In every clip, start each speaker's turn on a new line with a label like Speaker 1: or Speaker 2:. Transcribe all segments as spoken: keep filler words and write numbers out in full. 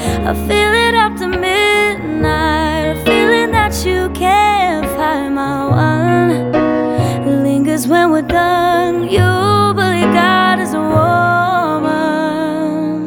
Speaker 1: I feel it after midnight, a feeling that you can't find my one. It lingers when we're done. You believe God is a woman.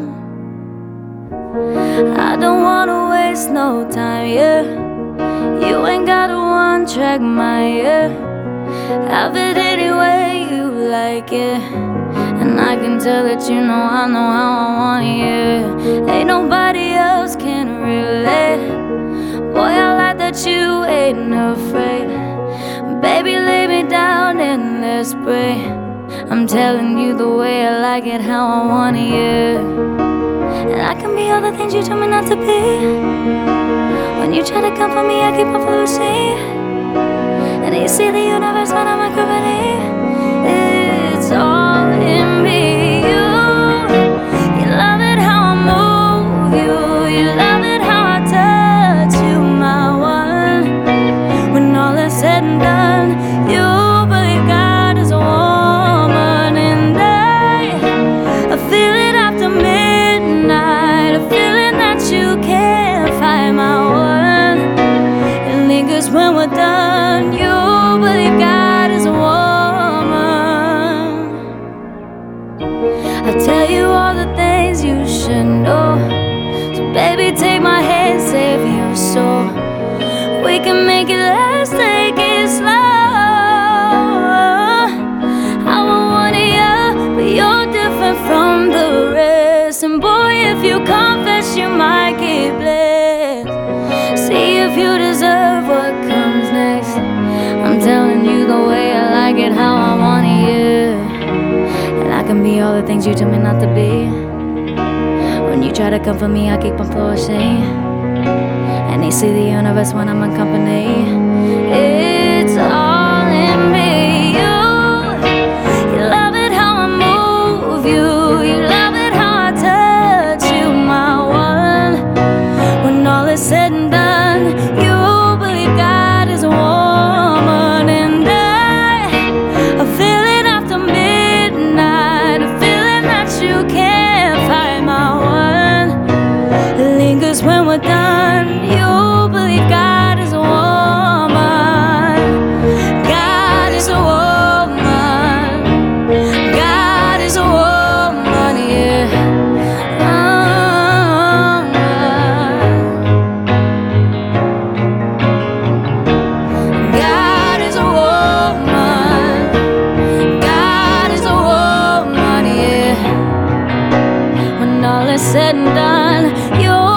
Speaker 1: I don't wanna waste no time, yeah. You ain't got a one-track mind, yeah. Have it any way you like it, and I can tell that you know I know how I want it, yeah. Ain't nobody else can relate. Boy, I like that you ain't afraid. Baby, lay me down and let's pray. I'm telling you the way I like it, how I want it, yeah. And I can be all the things you told me not to be. When you try to come for me, I keep on losing. And you see the universe when I'm a company. It's all in me. You, you love it how I move you. You love it how I touch you, my one. When all is said and done, you believe God is a woman. And I, I feel it after midnight, a feeling that you can't find my one. It lingers when we're done. You believe God is a woman. I tell you all the things you should know. So baby, take my hand, save your soul. We can make it last, take it slow. I want one of you, but you're different from the rest. And boy, if you confess, you might get blessed. See if you deserve what comes next. I'm telling you the way I like it, how I want it, yeah. And I can be all the things you tell me not to be. When you try to come for me, I keep on flourishing. And they see the universe when I'm in company. It's all in me. You, you love it how I move you. You love it how I touch you, my one. When all is said and done, you believe God is a woman. And I, I feel it after midnight, a feeling that you can't find my one. It lingers when we're done. You believe God is a woman. God is a woman. God is a woman, yeah. God is a woman. God is a woman, yeah. When all is said and done, you